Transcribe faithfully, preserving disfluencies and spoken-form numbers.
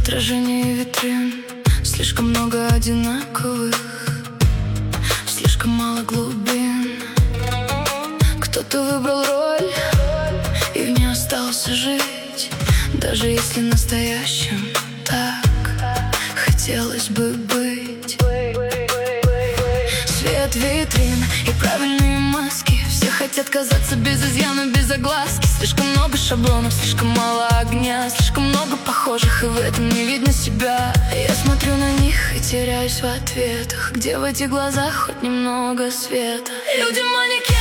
отражение витрин. Слишком много одинаковых, слишком мало глубин. Кто-то выбрал роль и в ней остался жить, даже если настоящим так хотелось бы быть. Свет витрин и правильные маски, все хотят казаться без изъяна, без огласки. Слишком много шаблонов, слишком мало огня, слишком много похожих, и в этом не видно себя. Я смотрю на них и теряюсь в ответах, где в этих глазах хоть немного света. Люди-манеки